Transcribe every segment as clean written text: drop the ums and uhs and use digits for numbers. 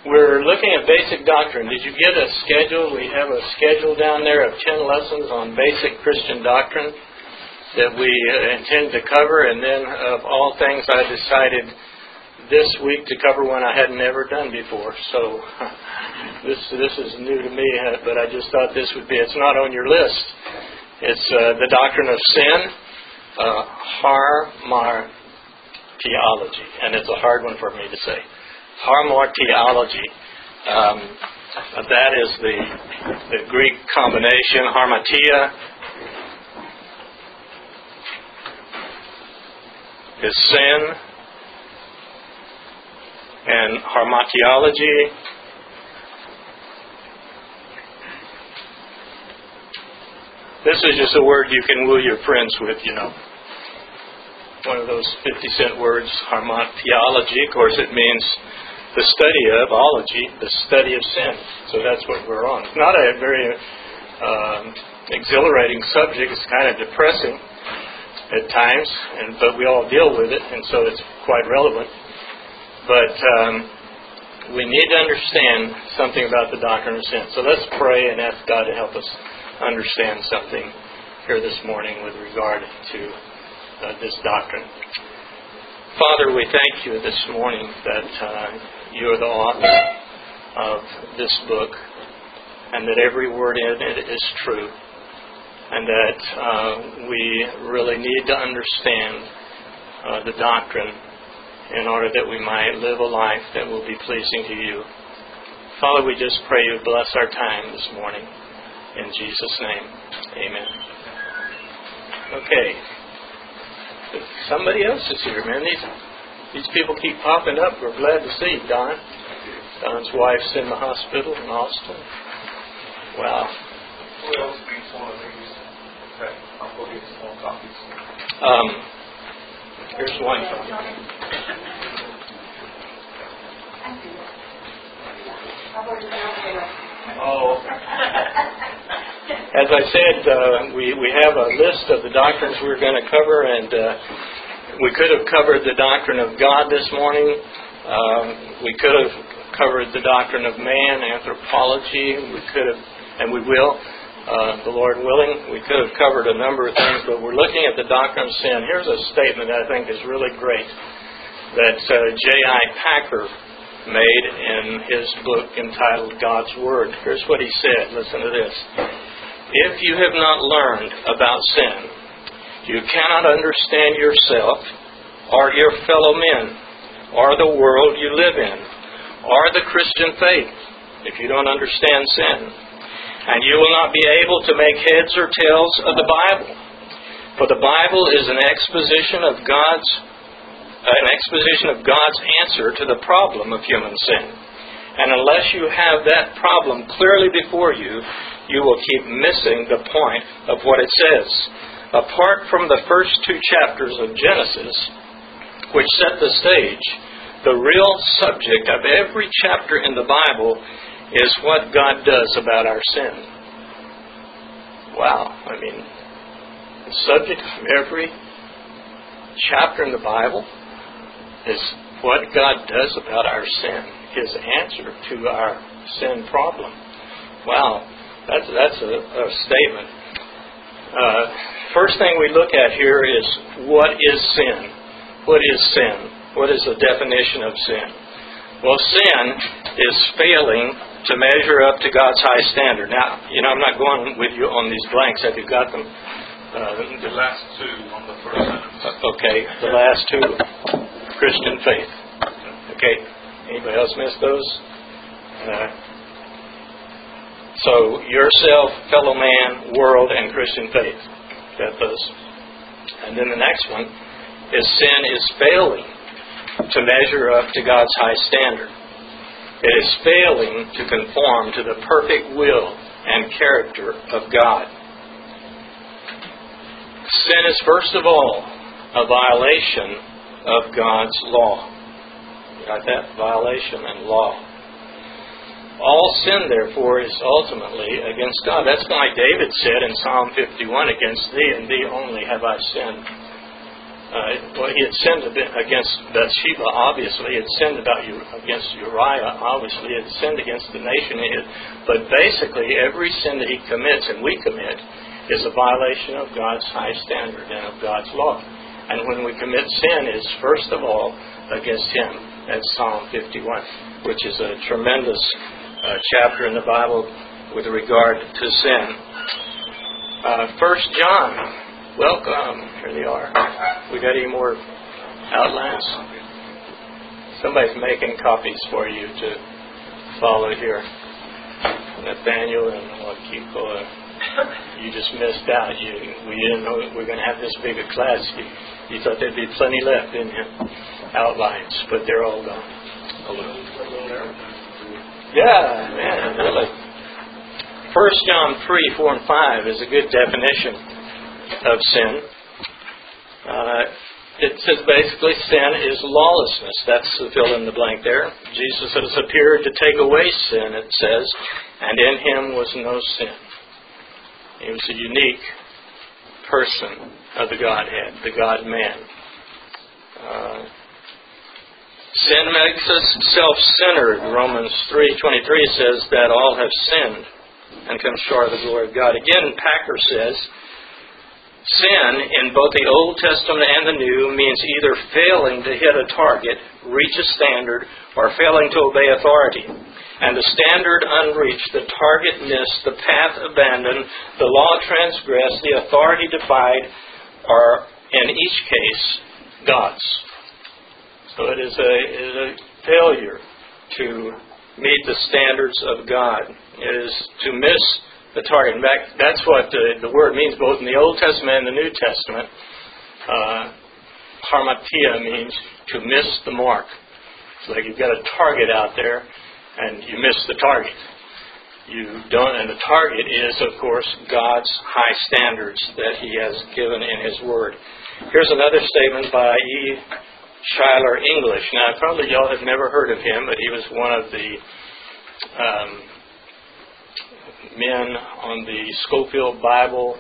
We're looking at basic doctrine. Did you get a schedule? We have a schedule down there of 10 lessons on basic Christian doctrine that we intend to cover. And then, of all things, I decided this week to cover one I had never done before. So this is new to me, but I just thought this would be. It's not on your list. It's the doctrine of sin, hamartiology, and it's a hard one for me to say. Hamartiology. That is the Greek combination, harmatia is sin, and hamartiology this is just a word you can woo your friends with, One of those 50-cent words, hamartiology. Of course, it means the study of ology, the study of sin. So that's what we're on. It's not a very exhilarating subject. It's kind of depressing at times, but we all deal with it, and so it's quite relevant. But we need to understand something about the doctrine of sin. So let's pray and ask God to help us understand something here this morning with regard to this doctrine. Father, we thank you this morning that you are the author of this book and that every word in it is true and that we really need to understand the doctrine in order that we might live a life that will be pleasing to you. Father, we just pray you bless our time this morning. In Jesus' name, amen. Okay. Somebody else is here, man. These people keep popping up. We're glad to see Don. Don's wife's in the hospital in Austin. Wow. Who else needs one of these? Okay, I'll go get some more copies. Here's one. Oh. As I said, we have a list of the doctrines we're going to cover, and we could have covered the doctrine of God this morning. We could have covered the doctrine of man, anthropology. We could have, and we will, the Lord willing. We could have covered a number of things, but we're looking at the doctrine of sin. Here's a statement that I think is really great that J.I. Packer made in his book entitled God's Word. Here's what he said. Listen to this. If you have not learned about sin, you cannot understand yourself or your fellow men or the world you live in or the Christian faith if you don't understand sin. And you will not be able to make heads or tails of the Bible. For the Bible is an exposition of God's answer to the problem of human sin. And unless you have that problem clearly before you, you will keep missing the point of what it says. Apart from the first 2 chapters of Genesis, which set the stage, the real subject of every chapter in the Bible is what God does about our sin. Wow. I mean, the subject of every chapter in the Bible is what God does about our sin, His answer to our sin problem. Wow, that's a statement. First thing we look at here is what is sin? What is sin? What is the definition of sin? Well, sin is failing to measure up to God's high standard. Now, I'm not going with you on these blanks. Have you got them? The last 2 on the first sentence. Okay, the last 2. Christian faith. Okay, anybody else miss those? So, yourself, fellow man, world, and Christian faith. Got those. And then the next one is sin is failing to measure up to God's high standard. It is failing to conform to the perfect will and character of God. Sin is, first of all, a violation of God's law. You got that? Violation and law. All sin, therefore, is ultimately against God. That's why David said in Psalm 51, against thee and thee only have I sinned Well, he had sinned against Bathsheba, obviously. He had sinned against Uriah, obviously. He had sinned against the nation. But basically, every sin that he commits, and we commit, is a violation of God's high standard and of God's law. And when we commit sin, it's first of all against him. That's Psalm 51, which is a tremendous chapter in the Bible with regard to sin. 1 John. Welcome. Here they are. We got any more outlines? Somebody's making copies for you to follow here. Nathaniel and Wakiko, you just missed out. We didn't know we were going to have this big a class. You thought there'd be plenty left, didn't you? Outlines, but they're all gone. Yeah, man, really. 1 John 3, 4, and 5 is a good definition of sin. It says basically sin is lawlessness. That's the fill in the blank there. Jesus has appeared to take away sin, it says, and in him was no sin. He was a unique person of the Godhead, the God-man. Sin makes us self-centered. Romans 3:23 says that all have sinned and come short of the glory of God. Again, Packer says, sin in both the Old Testament and the New means either failing to hit a target, reach a standard, or failing to obey authority. And the standard unreached, the target missed, the path abandoned, the law transgressed, the authority defied, are in each case God's. So it is a failure to meet the standards of God. It is to miss the target. In fact, that's what the word means both in the Old Testament and the New Testament. Harmatia means to miss the mark. It's like you've got a target out there and you miss the target. You don't, and the target is, of course, God's high standards that He has given in His Word. Here's another statement by E. Schuyler English. Now, probably y'all have never heard of him, but he was one of the men on the Scofield Bible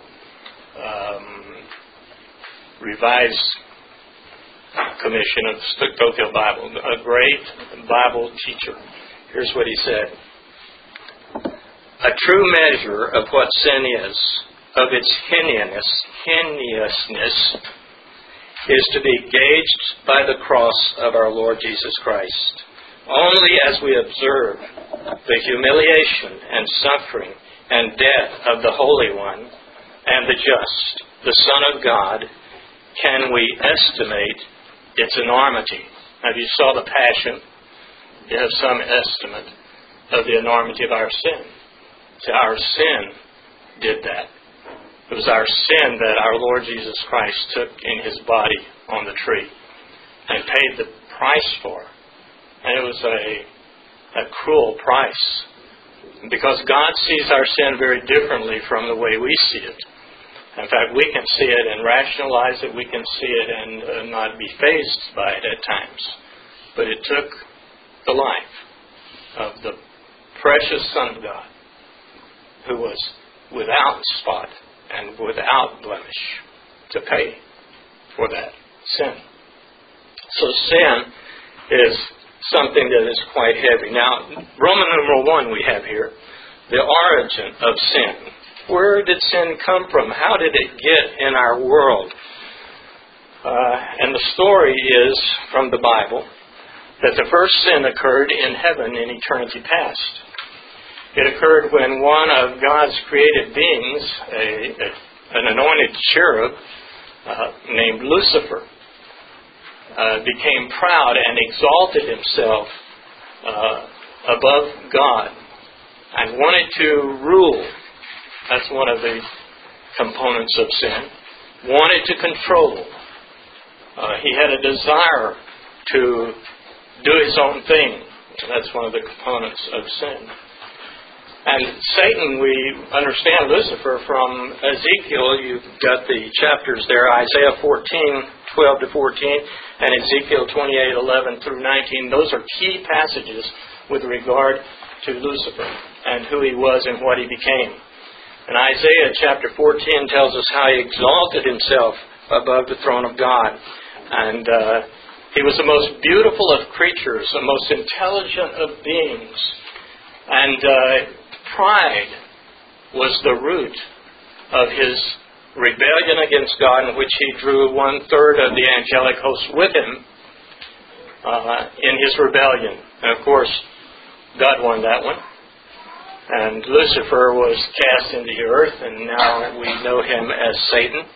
Revised Commission of Scofield Bible, a great Bible teacher. Here's what he said. A true measure of what sin is, of its heinousness, is to be gauged by the cross of our Lord Jesus Christ. Only as we observe the humiliation and suffering and death of the Holy One and the just, the Son of God, can we estimate its enormity. Now, if you saw the Passion, you have some estimate of the enormity of our sin. See, our sin did that. It was our sin that our Lord Jesus Christ took in His body on the tree and paid the price for. And it was a cruel price. Because God sees our sin very differently from the way we see it. In fact, we can see it and rationalize it. We can see it and not be fazed by it at times. But it took the life of the precious Son of God, who was without spot and without blemish, to pay for that sin. So sin is something that is quite heavy. Now, Roman numeral 1 we have here, the origin of sin. Where did sin come from? How did it get in our world? And the story is, from the Bible, that the first sin occurred in heaven in eternity past. It occurred when one of God's created beings, an anointed cherub named Lucifer, became proud and exalted himself above God and wanted to rule. That's one of the components of sin. Wanted to control. He had a desire to do his own thing. That's one of the components of sin. And Satan, we understand Lucifer from Ezekiel. You've got the chapters there, Isaiah 14, 12 to 14, and Ezekiel 28, 11 through 19. Those are key passages with regard to Lucifer and who he was and what he became. And Isaiah chapter 14 tells us how he exalted himself above the throne of God. And he was the most beautiful of creatures, the most intelligent of beings. And pride was the root of his rebellion against God, in which he drew 1/3 of the angelic host with him in his rebellion. And of course, God won that one. And Lucifer was cast into the earth, and now we know him as Satan.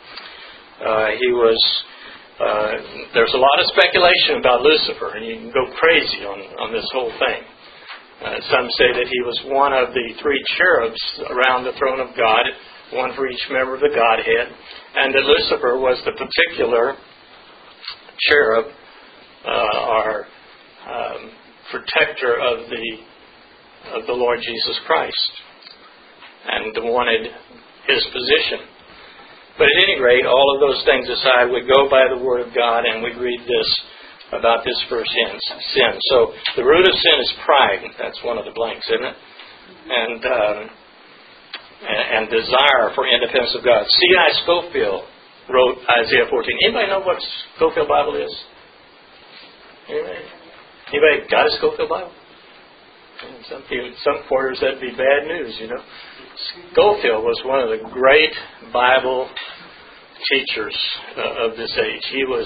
There's a lot of speculation about Lucifer, and you can go crazy on this whole thing. Some say that he was one of the 3 cherubs around the throne of God, one for each member of the Godhead, and that Lucifer was the particular cherub or protector of the Lord Jesus Christ, and wanted his position. But at any rate, all of those things aside, we go by the Word of God and we read this about this first sin. So the root of sin is pride. That's one of the blanks, isn't it? And desire for independence of God. C.I. Scofield wrote Isaiah 14. Anybody know what Scofield Bible is? Anybody got a Scofield Bible? Some quarters that'd be bad news, you know. Scofield was one of the great Bible teachers of this age. He was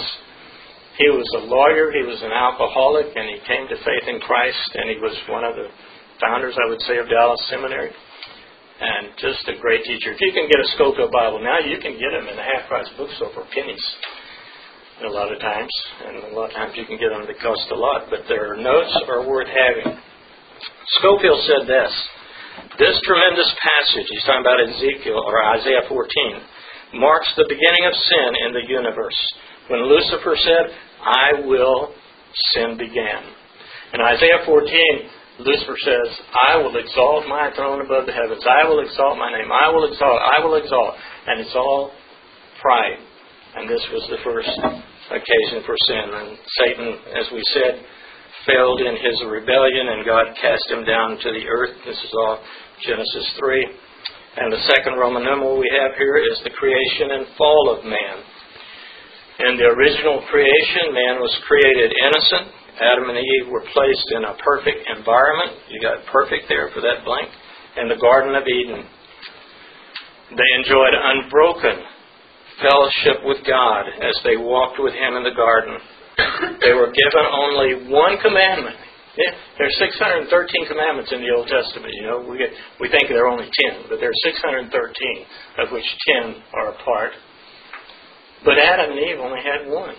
a lawyer, he was an alcoholic, and he came to faith in Christ, and he was one of the founders, I would say, of Dallas Seminary. And just a great teacher. If you can get a Scofield Bible now, you can get them in a half-price bookstore for pennies a lot of times. And a lot of times you can get them that cost a lot, but their notes are worth having. Scofield said this tremendous passage, he's talking about Ezekiel or Isaiah 14, marks the beginning of sin in the universe. When Lucifer said, "I will," sin began. In Isaiah 14, Lucifer says, "I will exalt my throne above the heavens. I will exalt my name. I will exalt. I will exalt." And it's all pride. And this was the first occasion for sin. And Satan, as we said, failed in his rebellion, and God cast him down to the earth. This is all Genesis 3. And the second Roman numeral we have here is the creation and fall of man. In the original creation, man was created innocent. Adam and Eve were placed in a perfect environment. You got perfect there for that blank. In the Garden of Eden. They enjoyed unbroken fellowship with God as they walked with Him in the garden. They were given only one commandment. There's 613 commandments in the Old Testament. You know, we think there are only 10, but there are 613, of which 10 are a part. But Adam and Eve only had one.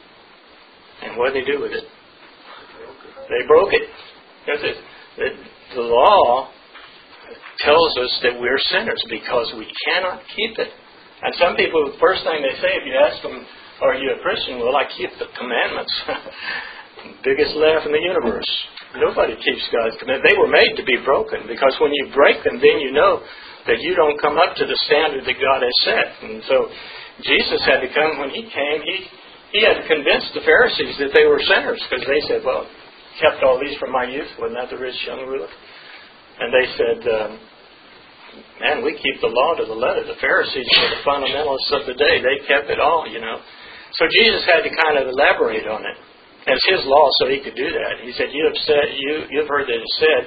And what did they do with it? They broke it. Because the law tells us that we're sinners because we cannot keep it. And some people, the first thing they say, if you ask them, "Are you a Christian?" "Well, I keep the commandments." Biggest laugh in the universe. Nobody keeps God's commandments. They were made to be broken, because when you break them, then you know that you don't come up to the standard that God has set. And so Jesus had to come. When He came, He had to convince the Pharisees that they were sinners, because they said, "Well, kept all these from my youth. Wasn't that the rich young ruler?" And they said, "Man, we keep the law to the letter." The Pharisees were the fundamentalists of the day. They kept it all, you know. So Jesus had to kind of elaborate on it as His law, so He could do that. He said, "You've heard that it said,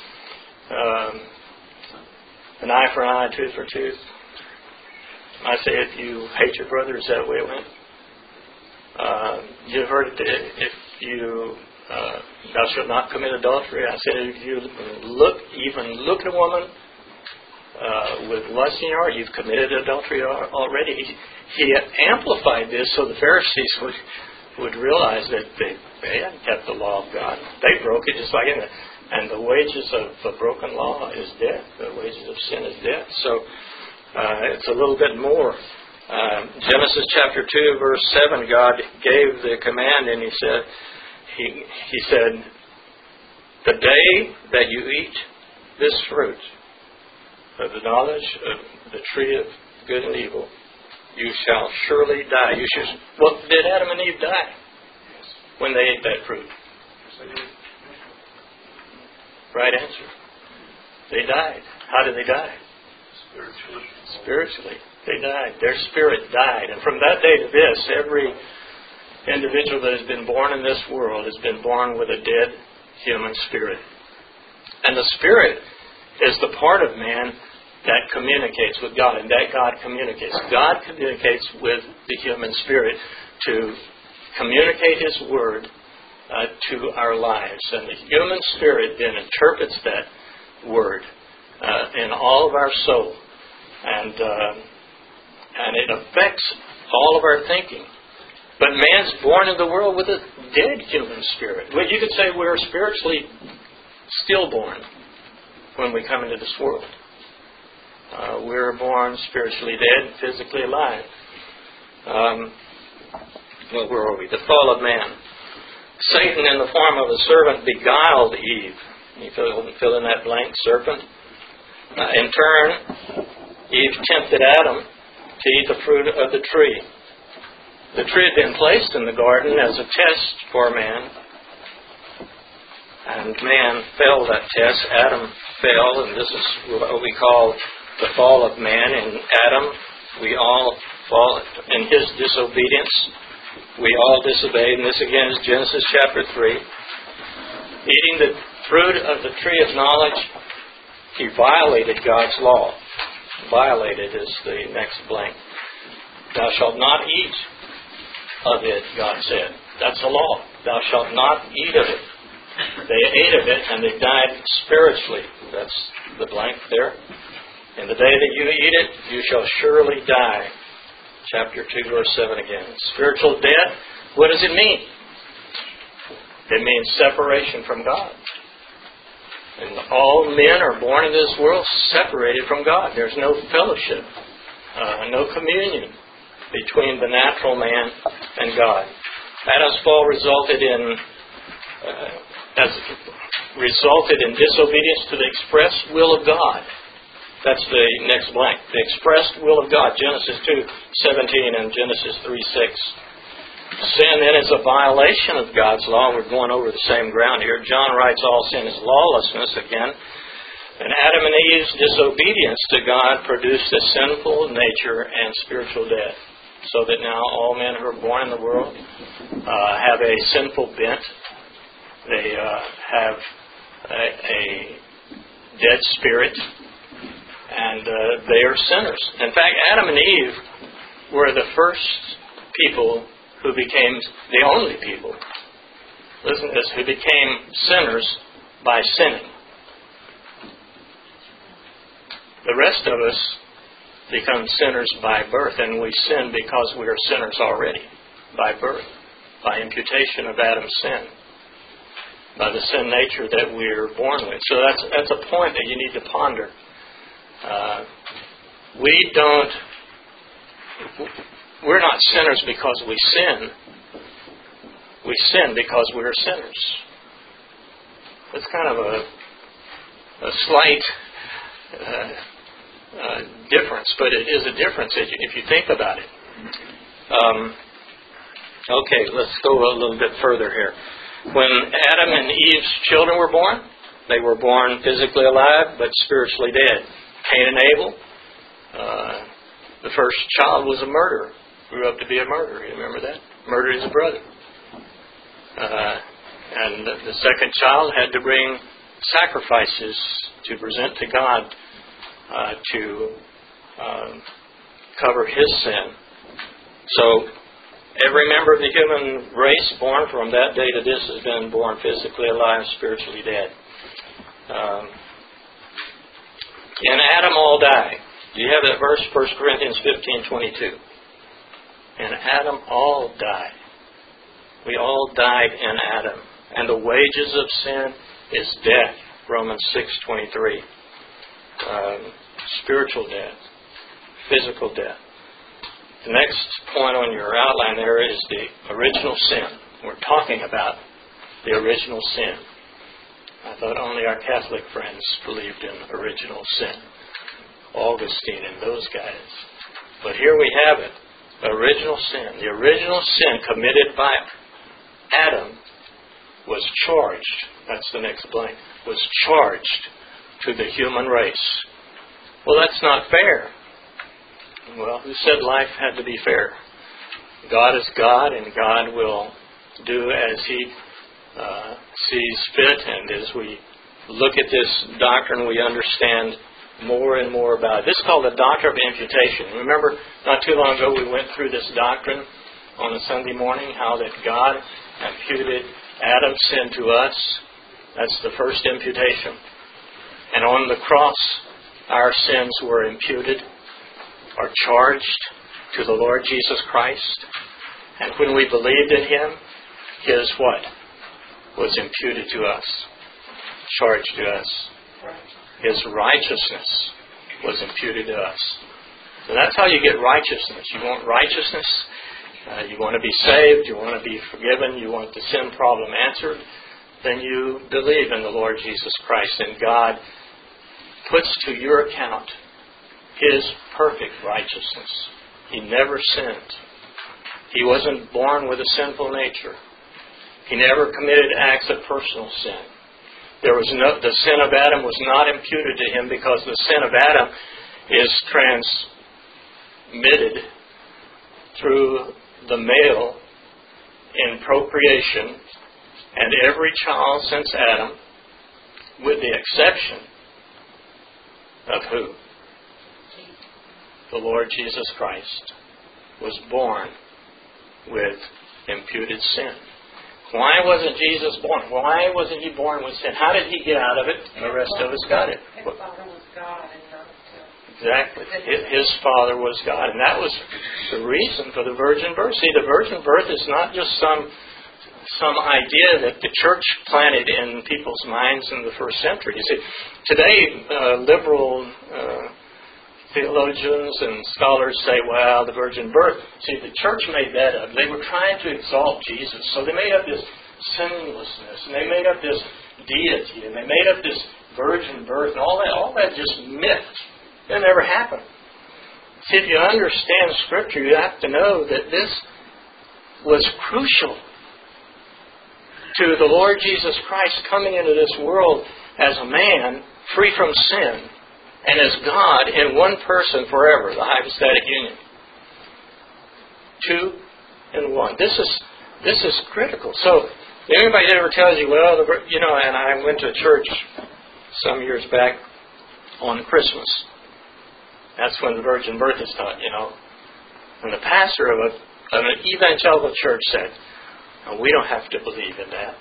an eye for an eye, tooth for tooth. I say, if you hate your brother, is that the way it went? You've heard it that if you thou shalt not commit adultery. I said, if you even look at a woman with lust in your heart, you've committed adultery already." He amplified this so the Pharisees would realize that they hadn't kept the law of God. They broke it just like in it. And the wages of a broken law is death. The wages of sin is death. So it's a little bit more. Genesis chapter 2, verse 7, God gave the command, and He said, "The day that you eat this fruit of the knowledge of the tree of good and evil, you shall surely die." Well, did Adam and Eve die when they ate that fruit? Right answer. They died. How did they die? Spiritually. They died. Their spirit died. And from that day to this, individual that has been born in this world has been born with a dead human spirit. And the spirit is the part of man that communicates with God, and that God communicates. God communicates with the human spirit to communicate His Word to our lives. And the human spirit then interprets that Word in all of our soul. And it affects all of our thinking. But man's born in the world with a dead human spirit. Well, you could say we're spiritually stillborn when we come into this world. We're born spiritually dead, physically alive. Where are we? The fall of man. Satan, in the form of a serpent, beguiled Eve. You fill in that blank, serpent. In turn, Eve tempted Adam to eat the fruit of the tree. The tree had been placed in the garden as a test for man. And man failed that test. Adam fell, and this is what we call the fall of man. In Adam, we all fall in his disobedience. We all disobeyed, and this again is Genesis chapter 3. Eating the fruit of the tree of knowledge, he violated God's law. Violated is the next blank. Thou shalt not eat of it, God said. That's the law. Thou shalt not eat of it. They ate of it and they died spiritually. That's the blank there. In the day that you eat it, you shall surely die. Chapter 2, verse 7 again. Spiritual death, what does it mean? It means separation from God. And all men are born into this world separated from God. There's no fellowship, no communion between the natural man and God. Adam's fall resulted in disobedience to the express will of God. That's the next blank. The expressed will of God. Genesis 2:17 and Genesis 3:6. Sin then is a violation of God's law. We're going over the same ground here. John writes all sin is lawlessness again. And Adam and Eve's disobedience to God produced a sinful nature and spiritual death. So that now all men who are born in the world have a sinful bent. They have a dead spirit. And they are sinners. In fact, Adam and Eve were the first people who became, the only people, listen to this, who became sinners by sinning. The rest of us become sinners by birth, and we sin because we are sinners already, by birth, by imputation of Adam's sin, by the sin nature that we're born with. So that's a point that you need to ponder. We're not sinners because we sin. We sin because we're sinners. It's kind of a slight difference, but it is a difference if you think about it. Okay, let's go a little bit further here. When Adam and Eve's children were born, they were born physically alive but spiritually dead. Cain and Abel, the first child was a murderer. Grew up to be a murderer. You remember that? Murdered his brother. And the second child had to bring sacrifices to present to God to cover his sin. So every member of the human race born from that day to this has been born physically alive, spiritually dead. In Adam all die. Do you have that verse? 1 Corinthians 15:22. In Adam all die. We all died in Adam. And the wages of sin is death. Romans 6:23. Spiritual death. Physical death. The next point on your outline there is the original sin. We're talking about the original sin. I thought only our Catholic friends believed in original sin. Augustine and those guys. But here we have it. Original sin. The original sin committed by Adam was charged. That's the next blank. Was charged to the human race. Well, that's not fair. Well, who said life had to be fair? God is God, and God will do as He sees fit. And as we look at this doctrine, we understand more and more about it. This is called the doctrine of imputation. Remember, not too long ago we went through this doctrine on a Sunday morning, how that God imputed Adam's sin to us. That's the first imputation. And on the cross, our sins were imputed or charged to the Lord Jesus Christ. And when we believed in Him, His what? Was imputed to us, charged to us. His righteousness was imputed to us. So that's how you get righteousness. You want righteousness, you want to be saved, you want to be forgiven, you want the sin problem answered, then you believe in the Lord Jesus Christ, and God puts to your account His perfect righteousness. He never sinned. He wasn't born with a sinful nature. He never committed acts of personal sin. The sin of Adam was not imputed to him, because the sin of Adam is transmitted through the male in procreation, and every child since Adam, with the exception of who? The Lord Jesus Christ, was born with imputed sin. Why wasn't Jesus born? Why wasn't He born with sin? How did He get out of it? The rest of us got it. His Father was God and not Exactly. His Father was God. And that was the reason for the virgin birth. See, the virgin birth is not just some idea that the church planted in people's minds in the first century. You see, today, liberal theologians and scholars say, well, the virgin birth. See, the church made that up. They were trying to exalt Jesus. So they made up this sinlessness, and they made up this deity, and they made up this virgin birth, and all that just myth. It never happened. See, if you understand Scripture, you have to know that this was crucial to the Lord Jesus Christ coming into this world as a man, free from sin, and as God in one person forever, the hypostatic union. 2 in 1. This is critical. So, if anybody ever tells you, well, and I went to church some years back on Christmas. That's when the virgin birth is taught, And the pastor of an evangelical church said, oh, we don't have to believe in that.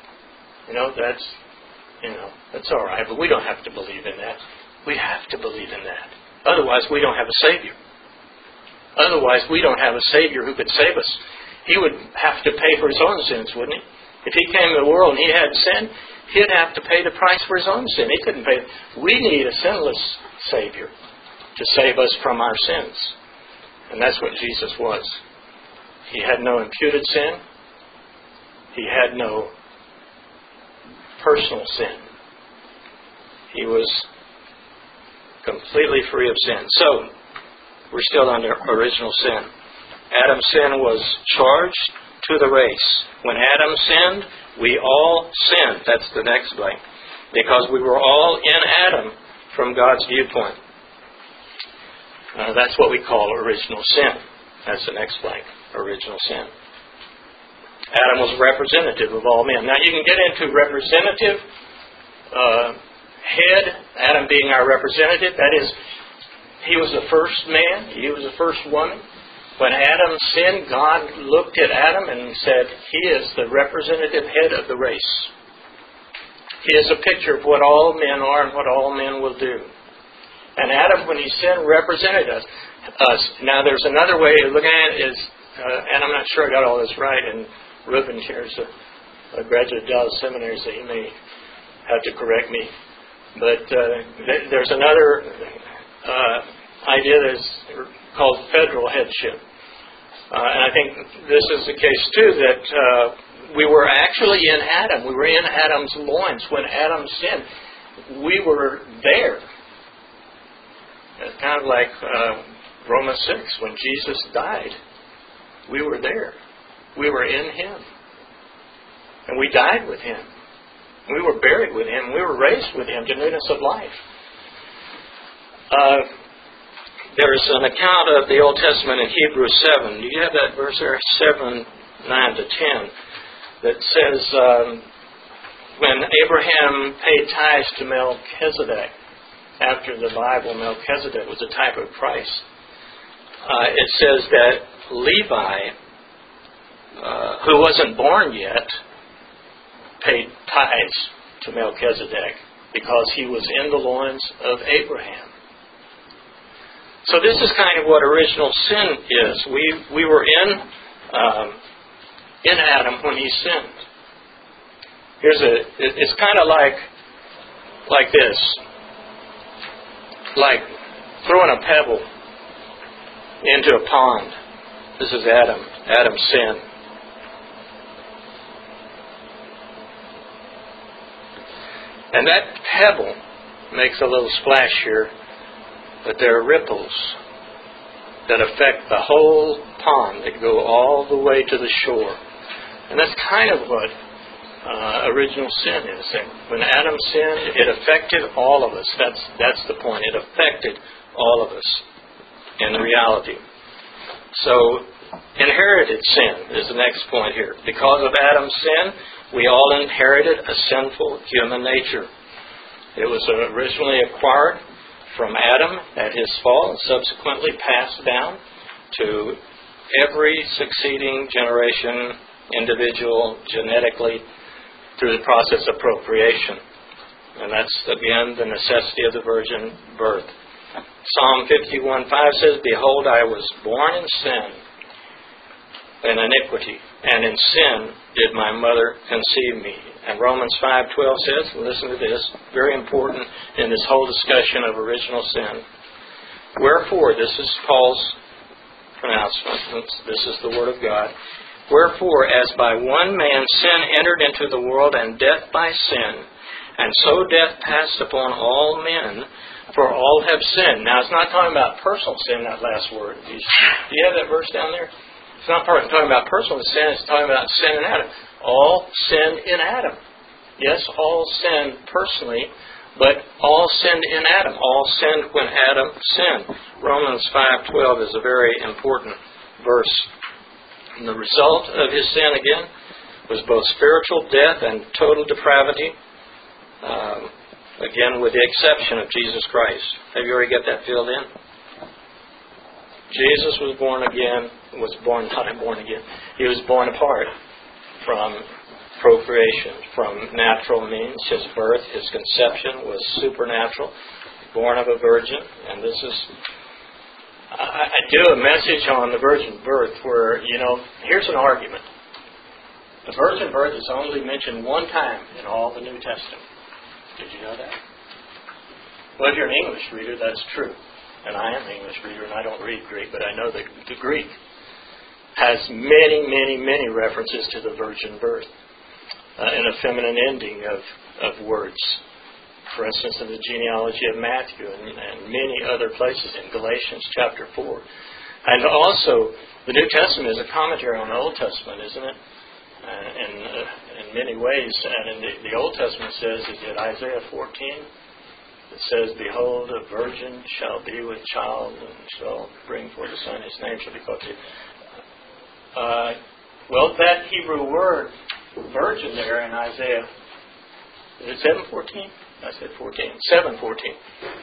That's all right, but we don't have to believe in that. We have to believe in that. Otherwise, we don't have a Savior. Otherwise, we don't have a Savior who could save us. He would have to pay for His own sins, wouldn't He? If He came to the world and He had sin, He'd have to pay the price for His own sin. He couldn't pay. We need a sinless Savior to save us from our sins. And that's what Jesus was. He had no imputed sin. He had no personal sin. He was completely free of sin. So, we're still under original sin. Adam's sin was charged to the race. When Adam sinned, we all sinned. That's the next blank. Because we were all in Adam from God's viewpoint. That's what we call original sin. That's the next blank. Original sin. Adam was representative of all men. Now you can get into representative head, Adam being our representative. That is, he was the first man, he was the first woman. When Adam sinned, God looked at Adam and said, he is the representative head of the race. He is a picture of what all men are and what all men will do. And Adam, when he sinned, represented us. Now there's another way of looking at it, and I'm not sure I got all this right, and Reuben here is a graduate of Dallas Seminary, so he may have to correct me. But there's another idea that's called federal headship. And I think this is the case too, that we were actually in Adam. We were in Adam's loins. When Adam sinned, we were there. It's kind of like Romans 6, when Jesus died. We were there. We were in Him. And we died with Him. We were buried with Him. We were raised with Him to newness of life. There's an account of the Old Testament in Hebrews 7. Do you have that verse there? 7, 9 to 10. That says, when Abraham paid tithes to Melchizedek, after the Bible, Melchizedek was a type of Christ. It says that Levi, who wasn't born yet, paid tithes to Melchizedek because he was in the loins of Abraham. So this is kind of what original sin is. We were in Adam when he sinned. It's kind of like this, like throwing a pebble into a pond. This is Adam's sin. And that pebble makes a little splash here, but there are ripples that affect the whole pond that go all the way to the shore. And that's kind of what original sin is. When Adam sinned, it affected all of us. That's the point. It affected all of us in reality. So, inherited sin is the next point here. Because of Adam's sin, we all inherited a sinful human nature. It was originally acquired from Adam at his fall and subsequently passed down to every succeeding generation, individual, genetically, through the process of procreation. And that's, again, the necessity of the virgin birth. Psalm 51:5 says, "Behold, I was born in sin, in iniquity, and in sin did my mother conceive me." And Romans 5:12 says, listen to this, very important in this whole discussion of original sin. "Wherefore," this is Paul's pronouncement, this is the Word of God, "Wherefore, as by one man sin entered into the world, and death by sin, and so death passed upon all men, for all have sinned." Now, it's not talking about personal sin, that last word. Do you have that verse down there? It's not talking about personal sin, it's talking about sin in Adam. All sinned in Adam. Yes, all sinned personally, but all sinned in Adam. All sinned when Adam sinned. Romans 5:12 is a very important verse. And the result of his sin, again, was both spiritual death and total depravity. Again, with the exception of Jesus Christ. Have you already got that filled in? Jesus was born again, He was born apart from procreation, from natural means. His birth, his conception was supernatural, born of a virgin. And this is, I do a message on the virgin birth where, here's an argument. The virgin birth is only mentioned one time in all the New Testament. Did you know that? Well, if you're an English reader, that's true. And I am an English reader, and I don't read Greek, but I know that the Greek has many, many, many references to the virgin birth and a feminine ending of words. For instance, in the genealogy of Matthew and many other places in Galatians chapter 4. And also, the New Testament is a commentary on the Old Testament, isn't it? In many ways. And in the Old Testament says, is it Isaiah 14? It says, "Behold, a virgin shall be with child and shall bring forth a son. His name shall be called." Well, that Hebrew word, virgin, there in Isaiah, is it 7:14? I said 14. 7:14.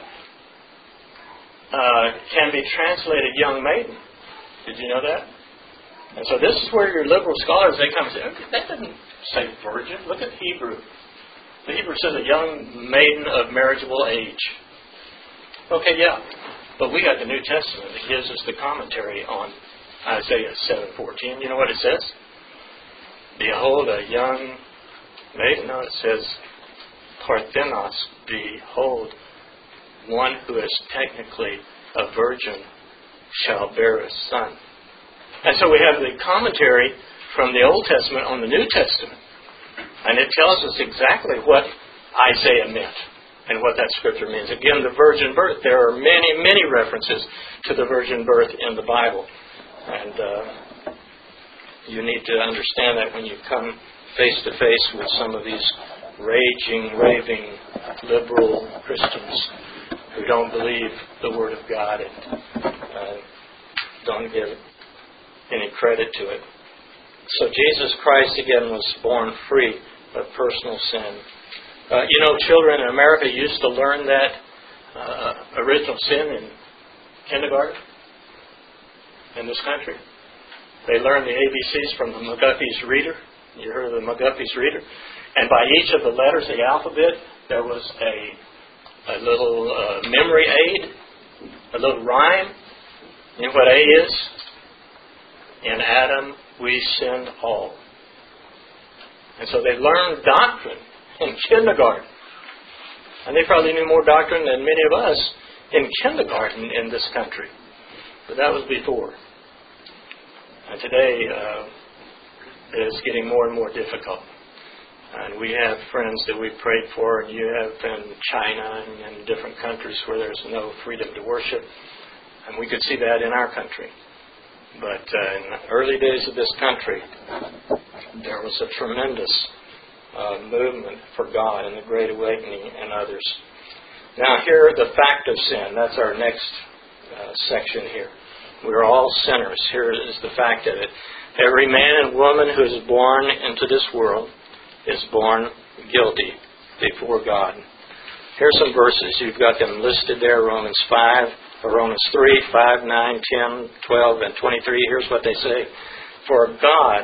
Can be translated young maiden. Did you know that? And so this is where your liberal scholars, they come and say, okay, that doesn't say virgin. Look at Hebrew. The Hebrew says a young maiden of marriageable age. Okay, yeah. But we got the New Testament that gives us the commentary on Isaiah 7:14. You know what it says? "Behold, a young maiden." No, it says, "Parthenos, behold, one who is technically a virgin shall bear a son." And so we have the commentary from the Old Testament on the New Testament. And it tells us exactly what Isaiah meant and what that scripture means. Again, the virgin birth. There are many, many references to the virgin birth in the Bible. And you need to understand that when you come face to face with some of these raging, raving, liberal Christians who don't believe the Word of God and don't give any credit to it. So Jesus Christ, again, was born free of personal sin. Children in America used to learn that original sin in kindergarten in this country. They learned the ABCs from the McGuffey's Reader. You heard of the McGuffey's Reader? And by each of the letters of the alphabet, there was a little memory aid, a little rhyme. You know what A is? In Adam we sinned all. And so they learned doctrine in kindergarten. And they probably knew more doctrine than many of us in kindergarten in this country. But that was before. And today it is getting more and more difficult. And we have friends that we've prayed for, and you have in China and in different countries where there's no freedom to worship. And we could see that in our country. But in the early days of this country, there was a tremendous movement for God and the Great Awakening and others. Now here, the fact of sin. That's our next section here. We're all sinners. Here is the fact of it. Every man and woman who is born into this world is born guilty before God. Here's some verses. You've got them listed there, Romans 5, or Romans 3, 5, 9, 10, 12, and 23. Here's what they say. For God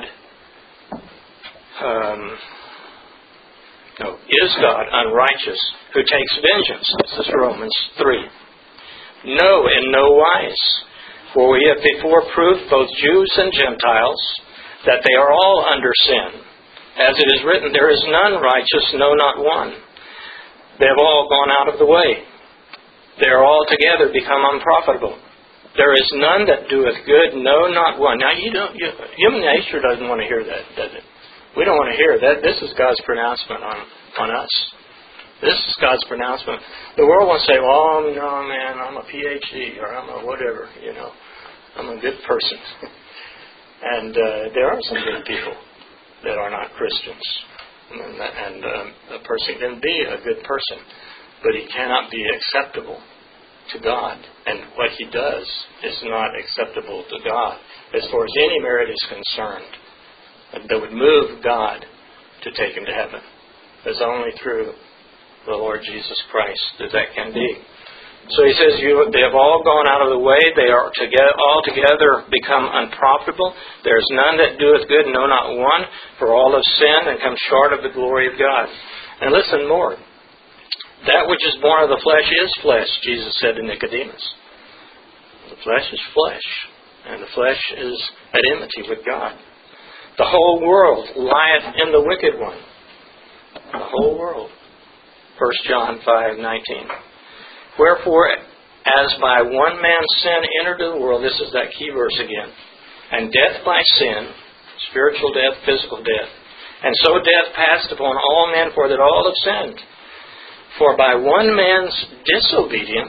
is God unrighteous, who takes vengeance. This is Romans 3. No, in no wise. For we have before proved, both Jews and Gentiles, that they are all under sin. As it is written, there is none righteous, no, not one. They have all gone out of the way. They are altogether become unprofitable. There is none that doeth good, no, not one. Now, human nature doesn't want to hear that, does it? We don't want to hear that. This is God's pronouncement on us. This is God's pronouncement. The world wants to say, oh, no, man, I'm a PhD, or I'm a whatever, I'm a good person. And there are some good people that are not Christians. And a person can be a good person, but he cannot be acceptable to God. And what he does is not acceptable to God as far as any merit is concerned that would move God to take him to heaven. It's only through the Lord Jesus Christ that can be. So he says, they have all gone out of the way. They are altogether become unprofitable. There is none that doeth good, no, not one. For all have sinned and come short of the glory of God. And listen more. That which is born of the flesh is flesh, Jesus said to Nicodemus. The flesh is flesh, and the flesh is at enmity with God. The whole world lieth in the wicked one. The whole world. 1 John 5:19. Wherefore, as by one man's sin entered into the world, this is that key verse again, and death by sin, spiritual death, physical death, and so death passed upon all men, for that all have sinned. For by one man's disobedience,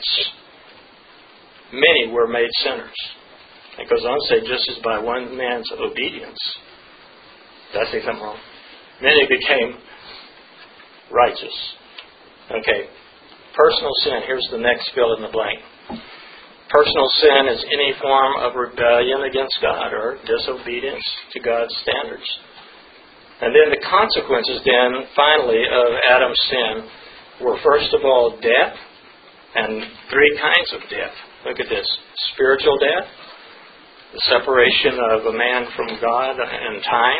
many were made sinners. It goes on to say, just as by one man's obedience, did I say something wrong? Many became righteous. Okay. Personal sin, here's the next fill in the blank. Personal sin is any form of rebellion against God or disobedience to God's standards. And then the consequences then, finally, of Adam's sin were first of all death, and three kinds of death. Look at this. Spiritual death, the separation of a man from God and time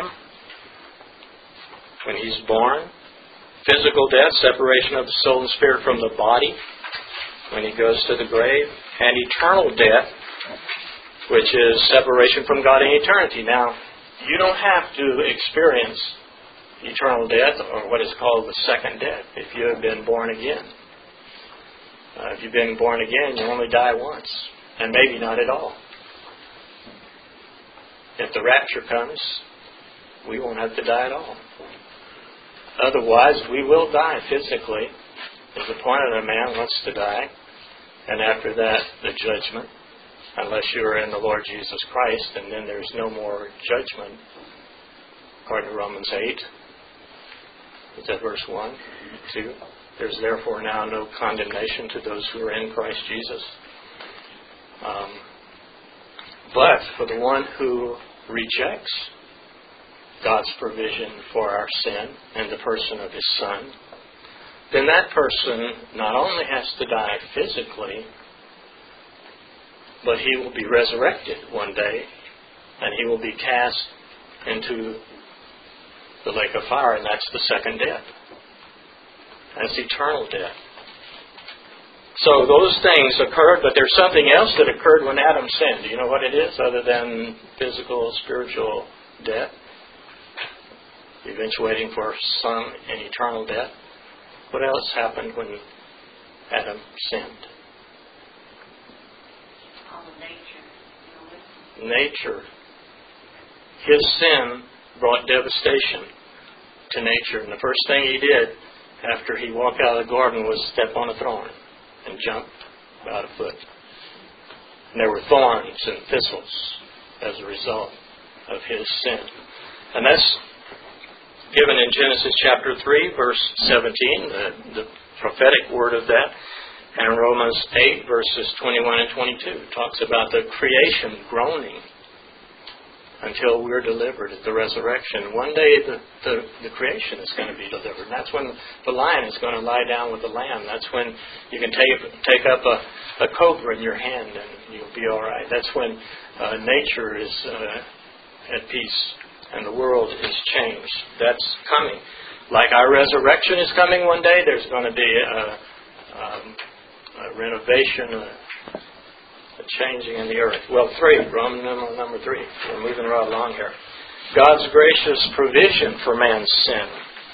when he's born. Physical death, separation of the soul and spirit from the body when he goes to the grave. And eternal death, which is separation from God in eternity. Now, you don't have to experience eternal death, or what is called the second death, if you have been born again. If you've been born again, you only die once, and maybe not at all. If the rapture comes, we won't have to die at all. Otherwise, we will die physically. There's a point that a man wants to die. And after that, the judgment. Unless you are in the Lord Jesus Christ, and then there's no more judgment. According to Romans 8. Is that verse 1? 2? There's therefore now no condemnation to those who are in Christ Jesus. But for the one who rejects God's provision for our sin in the person of His Son, then that person not only has to die physically, but he will be resurrected one day, and he will be cast into the lake of fire, and that's the second death. That's eternal death. So those things occurred, but there's something else that occurred when Adam sinned. Do you know what it is other than physical, spiritual death? Eventuating for some in eternal death. What else happened when Adam sinned? Nature. His sin brought devastation to nature. And the first thing he did after he walked out of the garden was step on a thorn and jump about a foot. And there were thorns and thistles as a result of his sin. And that's given in Genesis chapter 3, verse 17, the prophetic word of that. And Romans 8, verses 21 and 22 talks about the creation groaning until we're delivered at the resurrection. One day the creation is going to be delivered. And that's when the lion is going to lie down with the lamb. That's when you can take up a cobra in your hand and you'll be all right. That's when nature is at peace and the world is changed. That's coming. Like our resurrection is coming one day, there's going to be a renovation, a changing in the earth. Well, Roman numeral number 3. We're moving right along here. God's gracious provision for man's sin.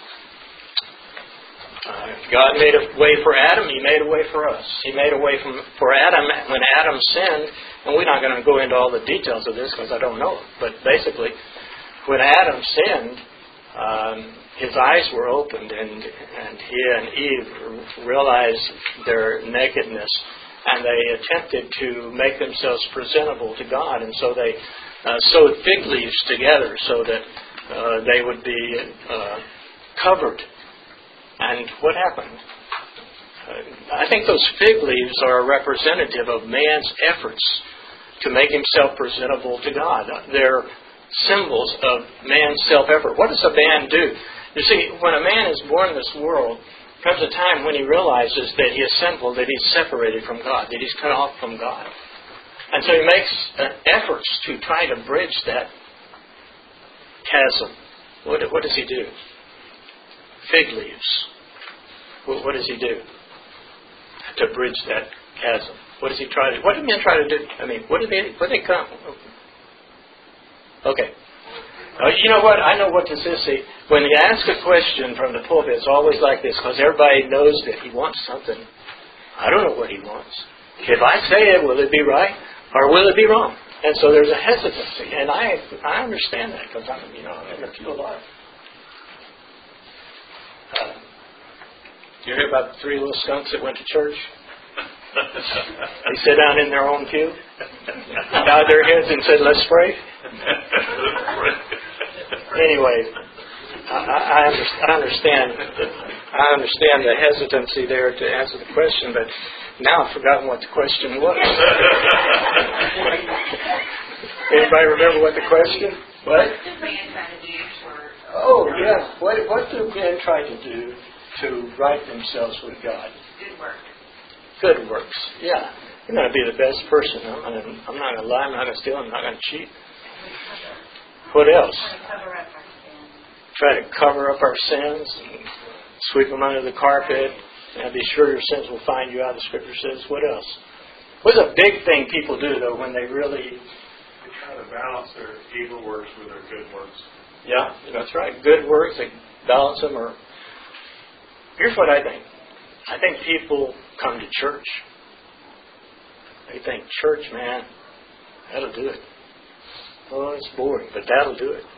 God made a way for Adam. He made a way for us. He made a way for Adam when Adam sinned. And we're not going to go into all the details of this because I don't know. But basically, when Adam sinned, his eyes were opened, and he and Eve realized their nakedness, and they attempted to make themselves presentable to God, and so they sewed fig leaves together so that they would be covered. And what happened? I think those fig leaves are a representative of man's efforts to make himself presentable to God. They're symbols of man's self-effort. What does a man do? You see, when a man is born in this world, comes a time when he realizes that he is sinful, that he's separated from God, that he's cut off from God. And so he makes efforts to try to bridge that chasm. What does he do? Fig leaves. What does he do to bridge that chasm? What does he try to do? What do men try to do? I mean, what do they come? Okay. You know what? I know what this is. See, when you ask a question from the pulpit, it's always like this, because everybody knows that he wants something. I don't know what he wants. If I say it, will it be right or will it be wrong? And so there's a hesitancy, and I understand that because I'm in the pew a lot. You hear about the 3 little skunks that went to church? They sit down in their own pew, bowed their heads and said, "Let's pray." Anyway, I understand the hesitancy there to answer the question, but now I've forgotten what the question was. Anybody remember what the question? What? Oh, yeah. What do men try to do to right themselves with God? Good works. Yeah. You're going to be the best person. I'm not going to lie. I'm not going to steal. I'm not going to cheat. What else? Try to cover up our sins and sweep them under the carpet and be sure your sins will find you out, the Scripture says. What else? What's a big thing people do, though, when they really... They try to balance their evil works with their good works. Yeah, that's right. Good works, they balance them. Or here's what I think. I think people come to church. They think, church, man, that'll do it. Oh, it's boring, but that'll do it.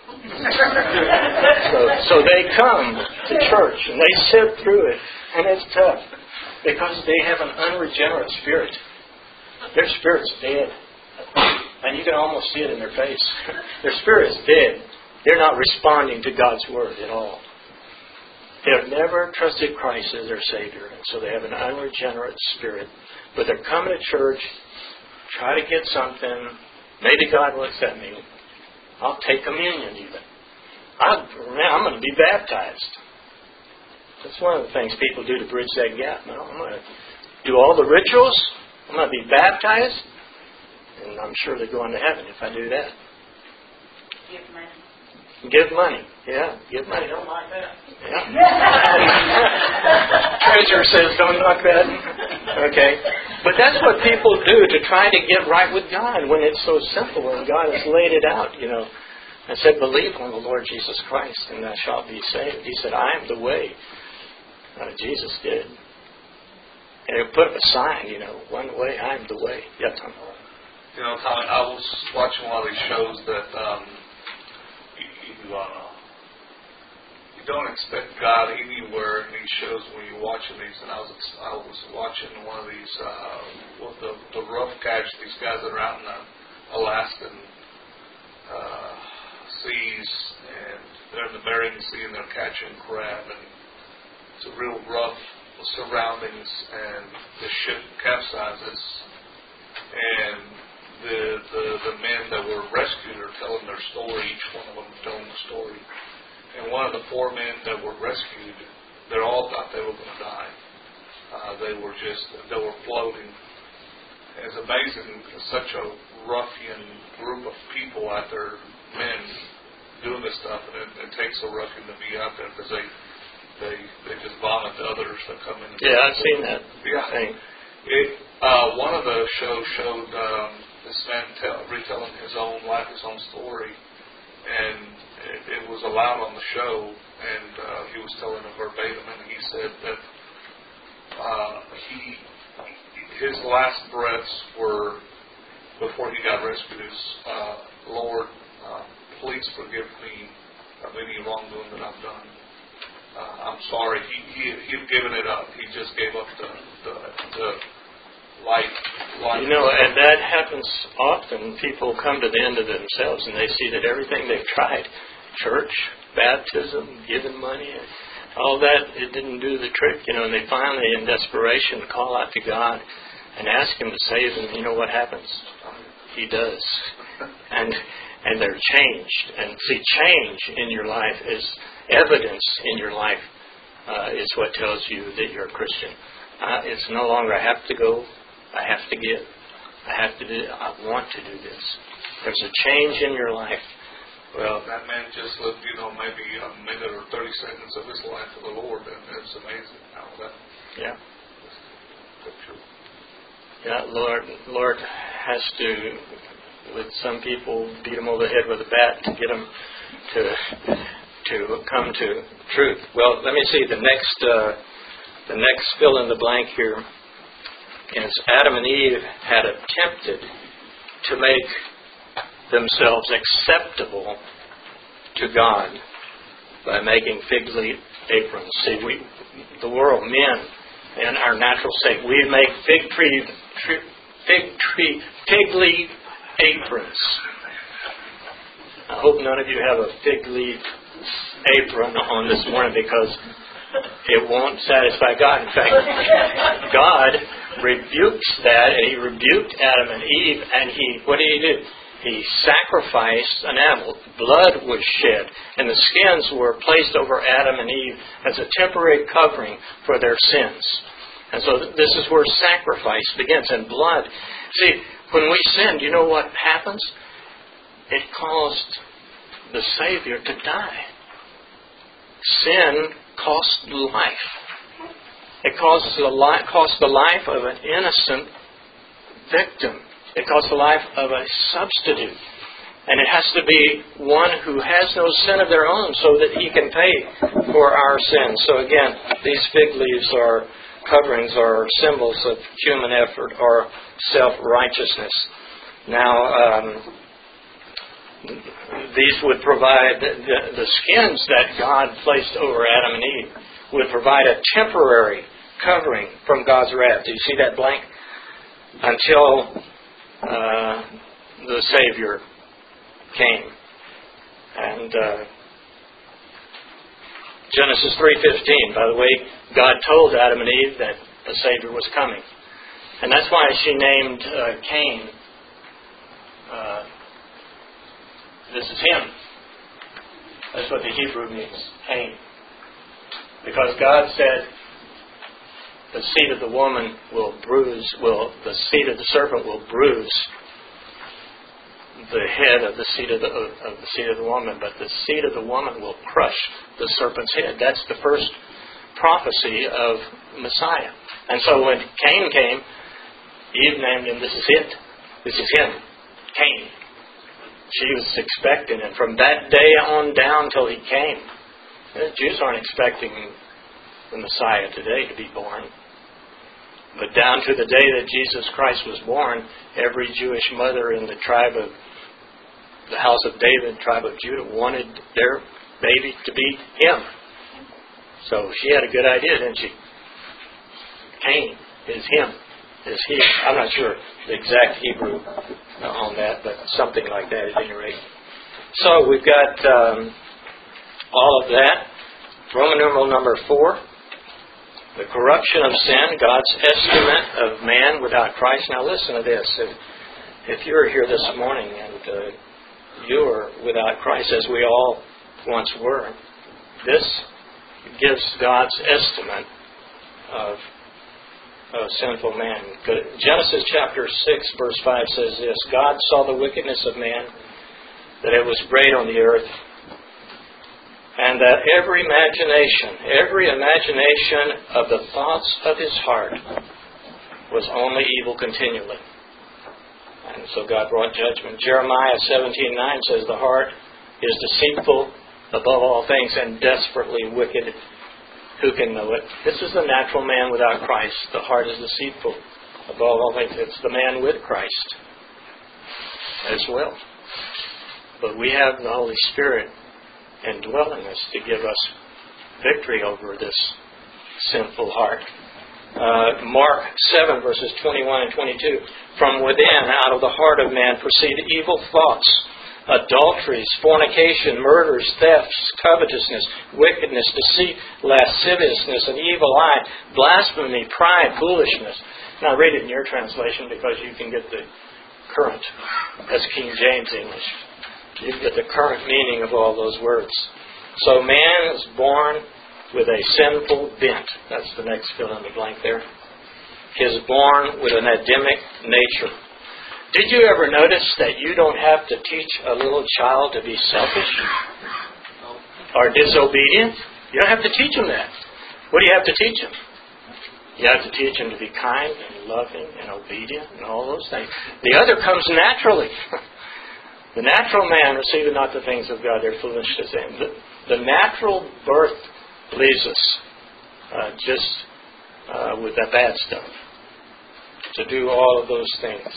So they come to church and they sit through it, and it's tough because they have an unregenerate spirit. Their spirit's dead, and you can almost see it in their face. Their spirit's dead. They're not responding to God's word at all. They have never trusted Christ as their Savior, and so they have an unregenerate spirit. But they're coming to church, try to get something. Maybe God will accept me. I'll take communion even. I'm going to be baptized. That's one of the things people do to bridge that gap. No, I'm going to do all the rituals. I'm going to be baptized. And I'm sure they're going to heaven if I do that. Give money. Give money. Yeah, give money. I don't like that. Yeah. Treasurer says don't knock that. Okay. But that's what people do to try to get right with God when it's so simple and God has laid it out, and said, believe on the Lord Jesus Christ and thou shalt be saved. He said, I am the way. Jesus did. And he put up a sign, one way, I am the way. Yeah, Tom. Tommy, I was watching one of these shows that you don't expect God anywhere in these shows when you're watching these. And I was watching one of these with the rough catch. These guys that are out in the Alaskan seas, and they're in the Bering Sea and they're catching crab, and it's a real rough surroundings, and the ship capsizes, and the men that were rescued are telling their story. Each one of them telling the story. And one of the 4 men that were rescued, they all thought they were going to die. They were floating. It's amazing, such a ruffian group of people out there, men, doing this stuff, and it takes a ruffian to be out there because they just vomit the others that come in. Yeah, I've seen that. Yeah. One of the shows showed this man retelling his own life, his own story, and it was allowed on the show, and he was telling it verbatim, and he said that his last breaths were, before he got rescued, is, Lord, please forgive me of any wrongdoing that I've done. I'm sorry. He had given it up. He just gave up the life. And that happens often. People come to the end of themselves and they see that everything they've tried, church, baptism, giving money, all that, it didn't do the trick, and they finally, in desperation, call out to God and ask Him to save them. You know what happens? He does. And they're changed. And see, change in your life is evidence in your life is what tells you that you're a Christian. It's no longer I have to go, I have to give, I have to do, I want to do this. There's a change in your life. Well, that man just lived, maybe a minute or 30 seconds of his life for the Lord, and it's amazing how that. Yeah. That's true. Yeah, Lord has to, with some people, beat them over the head with a bat to get them to come to truth. Well, let me see. The next fill in the blank here is Adam and Eve had attempted to make themselves acceptable to God by making fig leaf aprons. See, the world, men, in our natural state, we make fig leaf aprons. I hope none of you have a fig leaf apron on this morning, because it won't satisfy God. In fact, God rebukes that, and He rebuked Adam and Eve, and what did He do? He sacrificed an animal. Blood was shed, and the skins were placed over Adam and Eve as a temporary covering for their sins. And so this is where sacrifice begins, and blood. See, when we sin, you know what happens? It caused the Savior to die. Sin cost life. It cost the life of an innocent victim. It costs the life of a substitute. And it has to be one who has no sin of their own, so that He can pay for our sins. So again, these fig leaves are coverings, are symbols of human effort or self-righteousness. Now, these would provide, the skins that God placed over Adam and Eve would provide a temporary covering from God's wrath. Do you see that blank? Until the Savior came. And Genesis 3:15, by the way, God told Adam and Eve that a Savior was coming. And that's why she named Cain, this is him. That's what the Hebrew means, Cain. Because God said, the seed of the woman the seed of the serpent will bruise the head of the seed of the woman, but the seed of the woman will crush the serpent's head. That's the first prophecy of Messiah. And so when Cain came, Eve named him, this is it. This is him, Cain. She was expecting, and from that day on down till he came, the Jews aren't expecting the Messiah today to be born. But down to the day that Jesus Christ was born, every Jewish mother in the house of David, tribe of Judah, wanted their baby to be him. So she had a good idea, didn't she? Cain is him, is he. I'm not sure the exact Hebrew on that, but something like that at any rate. So we've got all of that. Roman numeral number 4. The corruption of sin, God's estimate of man without Christ. Now listen to this. If you're here this morning and you're without Christ, as we all once were, this gives God's estimate of sinful man. Genesis chapter 6, verse 5 says this: God saw the wickedness of man, that it was great on the earth, and that every imagination of the thoughts of his heart was only evil continually. And so God brought judgment. Jeremiah 17:9 says, the heart is deceitful above all things and desperately wicked. Who can know it? This is the natural man without Christ. The heart is deceitful above all things. It's the man with Christ as well. But we have the Holy Spirit indwelling us to give us victory over this sinful heart. Mark 7, verses 21 and 22. From within, out of the heart of man, proceed evil thoughts, adulteries, fornication, murders, thefts, covetousness, wickedness, deceit, lasciviousness, an evil eye, blasphemy, pride, foolishness. Now read it in your translation because you can get the current. That's King James English. You get the current meaning of all those words. So man is born with a sinful bent. That's the next fill in the blank there. He is born with an Adamic nature. Did you ever notice that you don't have to teach a little child to be selfish or disobedient? You don't have to teach them that. What do you have to teach them? You have to teach them to be kind and loving and obedient and all those things. The other comes naturally. The natural man receiveth not the things of God, they're foolishness to him. The natural birth leaves us with that bad stuff to do all of those things.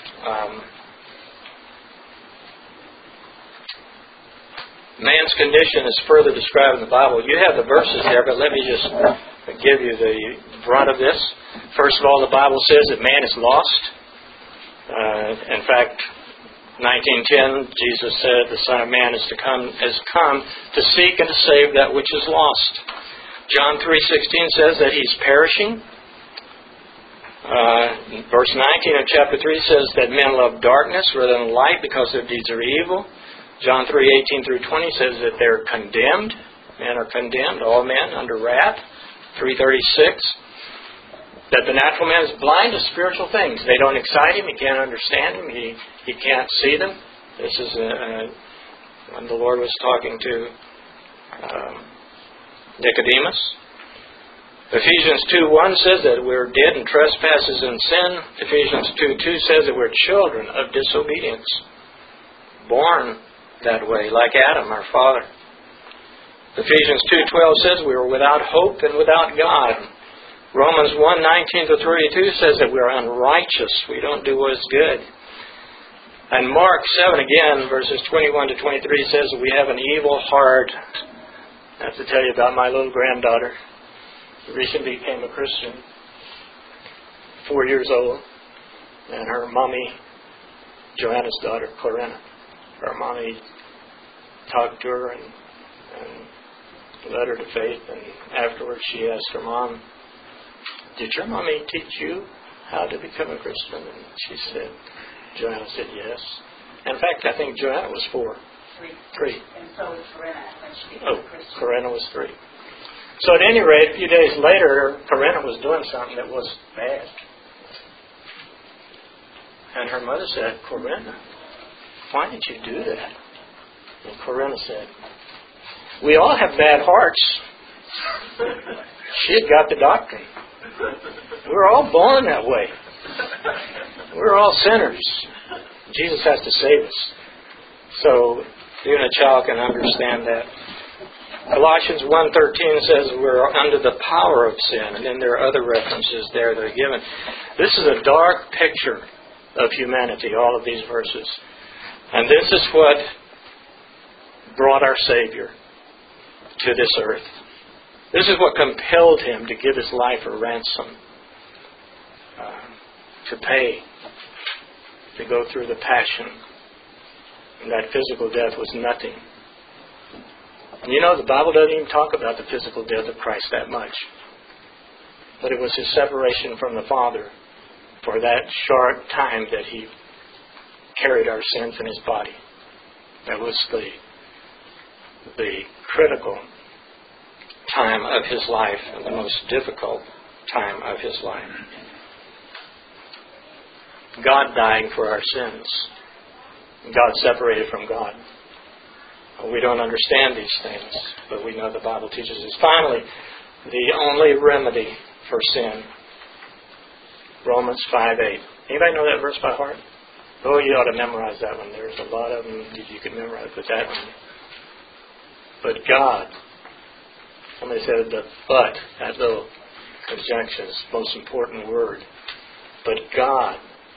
Man's condition is further described in the Bible. You have the verses there, but let me just give you the brunt of this. First of all, the Bible says that man is lost. In fact, 19:10, Jesus said, the Son of Man has come to seek and to save that which is lost. John 3:16 says that he's perishing. Verse 19 of chapter 3 says that men love darkness rather than light because their deeds are evil. John 3:18 through 20 says that they're condemned. Men are condemned, all men under wrath. 3:36. That the natural man is blind to spiritual things. They don't excite him. He can't understand them. He can't see them. This is when the Lord was talking to Nicodemus. Ephesians 2:1 says that we're dead in trespasses and sin. Ephesians 2:2 says that we're children of disobedience. Born that way, like Adam, our father. Ephesians 2:12 says we were without hope and without God. Romans 1:19-32 says that we're unrighteous. We don't do what is good. And Mark 7 again, verses 21-23 says that we have an evil heart. I have to tell you about my little granddaughter. She recently became a Christian, 4 years old. And her mommy, Joanna's daughter, Corinna, her mommy talked to her and led her to faith, and afterwards she asked her mom, "Did your mommy teach you how to become a Christian?" And she said, Joanna said yes. In fact, I think Joanna was 4. 3. And so was Corinna when she became a Christian. Corinna was 3. So at any rate, a few days later, Corinna was doing something that was bad. And her mother said, "Corinna, why did you do that?" And Corinna said, "We all have bad hearts." She had got the doctrine. We're all born that way. We're all sinners. Jesus has to save us. So even a child can understand that. Colossians 1:13 says we're under the power of sin, and then there are other references there that are given. This is a dark picture of humanity, all of these verses. And this is what brought our Savior to this earth. This is what compelled Him to give His life a ransom, to pay, to go through the passion. And that physical death was nothing. And you know, the Bible doesn't even talk about the physical death of Christ that much. But it was His separation from the Father for that short time that He carried our sins in His body. That was the critical time of His life, and the most difficult time of His life. God dying for our sins. God separated from God. We don't understand these things, but we know the Bible teaches us. Finally, the only remedy for sin. Romans 5:8. Anybody know that verse by heart? Oh, you ought to memorize that one. There's a lot of them you can memorize, but that one. But God, somebody said the "but," that little conjunction is the most important word. But God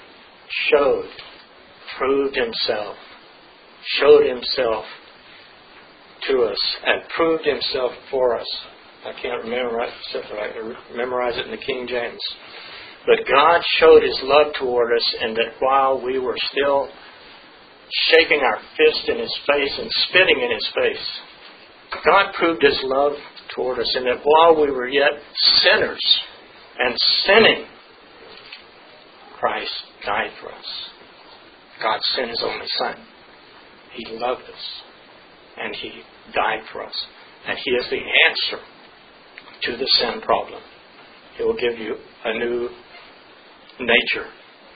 proved Himself, showed Himself to us, and proved Himself for us. I can't memorize it in the King James. But God showed His love toward us, and that while we were still shaking our fist in His face and spitting in His face, God proved His love toward us, and that while we were yet sinners and sinning, Christ died for us. God sent His only Son. He loved us, and He died for us. And He is the answer to the sin problem. He will give you a new nature,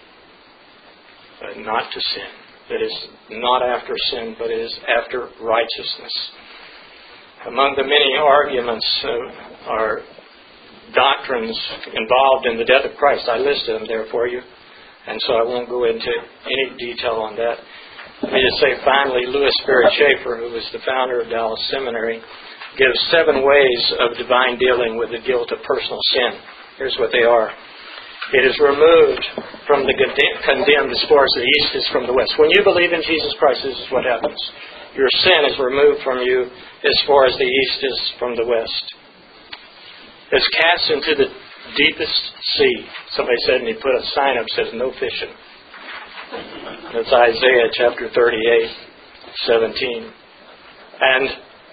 not to sin. That is not after sin, but is after righteousness. Among the many arguments are doctrines involved in the death of Christ. I listed them there for you, and so I won't go into any detail on that. Let me just say finally, Louis Sperry Chafer, who was the founder of Dallas Seminary, gives 7 ways of divine dealing with the guilt of personal sin. Here's what they are. It is removed from the condemned as far as the east is from the west. When you believe in Jesus Christ, this is what happens. Your sin is removed from you as far as the east is from the west. It's cast into the deepest sea. Somebody said, and he put a sign up that says, "No fishing." That's Isaiah chapter 38:17. And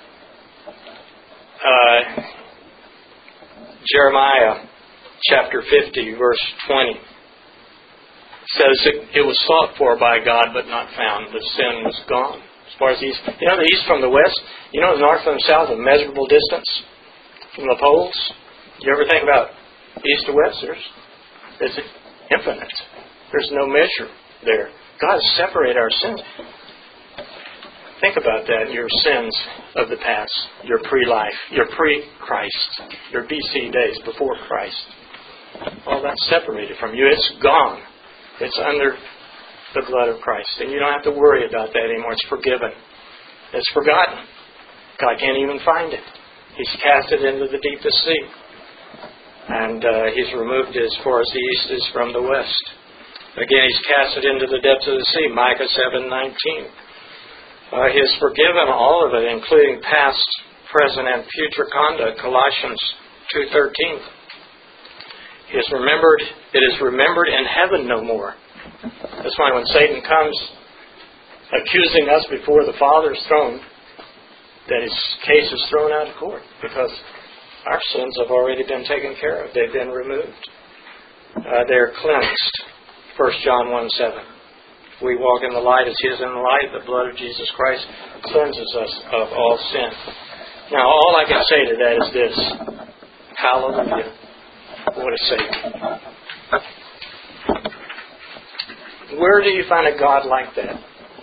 Jeremiah chapter 50, verse 20 says it was sought for by God but not found. The sin was gone. As far as the east, the east from the west, the north from the south, a measurable distance from the poles. You ever think about east to west? It's infinite. There's no measure there. God has separated our sins. Think about that, your sins of the past, your pre-life, your pre-Christ, your BC days before Christ. All that's separated from you. It's gone. It's under the blood of Christ. And you don't have to worry about that anymore. It's forgiven. It's forgotten. God can't even find it. He's cast it into the deepest sea. And He's removed it as far as the east is from the west. Again, He's cast it into the depths of the sea. Micah 7:19. He has forgiven all of it, including past, present, and future conduct. Colossians 2:13. It is remembered in heaven no more. That's why when Satan comes accusing us before the Father's throne, that his case is thrown out of court because our sins have already been taken care of. They've been removed. They're cleansed. 1 John 1:7. We walk in the light as He is in the light. The blood of Jesus Christ cleanses us of all sin. Now, all I can say to that is this. Hallelujah. What a Savior. Where do you find a God like that?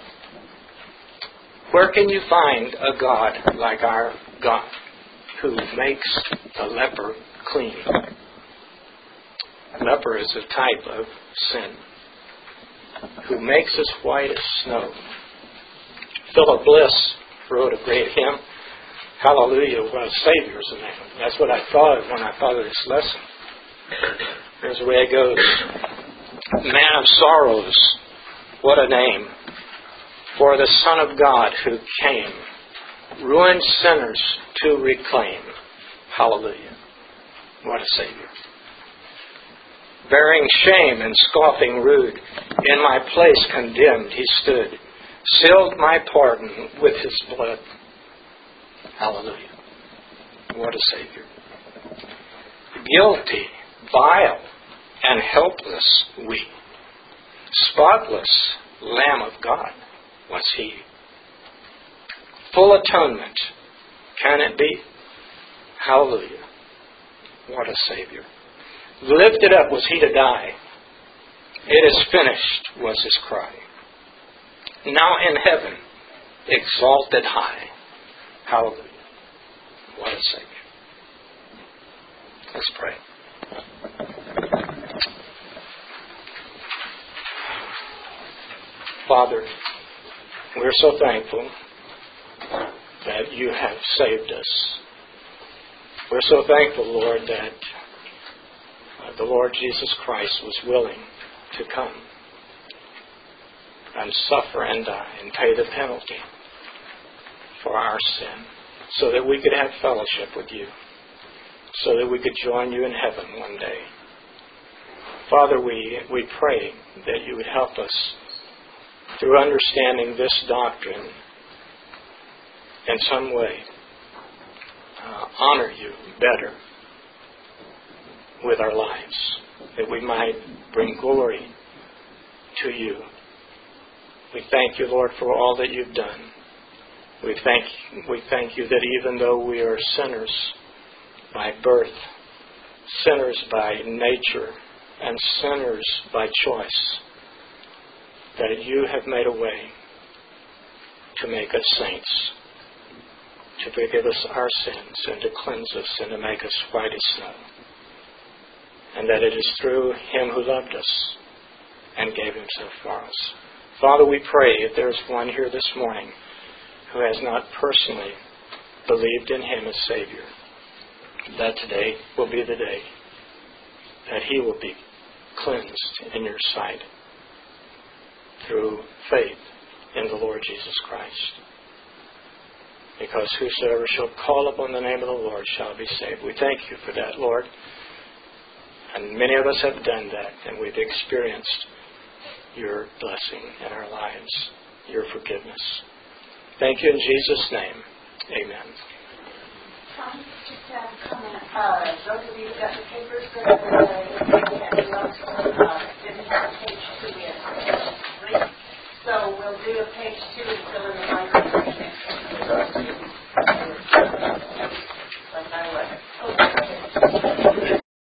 Where can you find a God like our God who makes a leper clean? Leper is a type of sin. Who makes us white as snow. Philip Bliss wrote a great hymn. Hallelujah, what a Savior's a name. That's what I thought of when I thought of this lesson. Here's the way it goes. Man of sorrows, what a name. For the Son of God who came, ruined sinners to reclaim. Hallelujah, what a Savior. Bearing shame and scoffing rude, in my place condemned He stood, sealed my pardon with His blood. Hallelujah. What a Savior. Guilty, vile, and helpless we. Spotless Lamb of God was He. Full atonement. Can it be? Hallelujah. What a Savior. Lifted up was He to die. It is finished was His cry. Now in heaven, exalted high. Hallelujah. What a Savior. Let's pray. Father, we're so thankful that You have saved us. We're so thankful, Lord, that the Lord Jesus Christ was willing to come and suffer and die and pay the penalty for our sin so that we could have fellowship with You, so that we could join You in heaven one day. Father, we pray that You would help us through understanding this doctrine in some way, honor You better with our lives, that we might bring glory to You. We thank You, Lord, for all that You've done. We thank You that even though we are sinners by birth, sinners by nature, and sinners by choice, that You have made a way to make us saints, to forgive us our sins and to cleanse us and to make us white as snow. And that it is through Him who loved us and gave Himself for us. Father, we pray if there is one here this morning who has not personally believed in Him as Savior, that today will be the day that he will be cleansed in Your sight through faith in the Lord Jesus Christ. Because whosoever shall call upon the name of the Lord shall be saved. We thank You for that, Lord. And many of us have done that, and we've experienced Your blessing in our lives, Your forgiveness. Thank You in Jesus' name. Amen. Tom, just have a comment. Those of you who got the papers that didn't have page 2 yet. So we'll do a page 2 and fill in the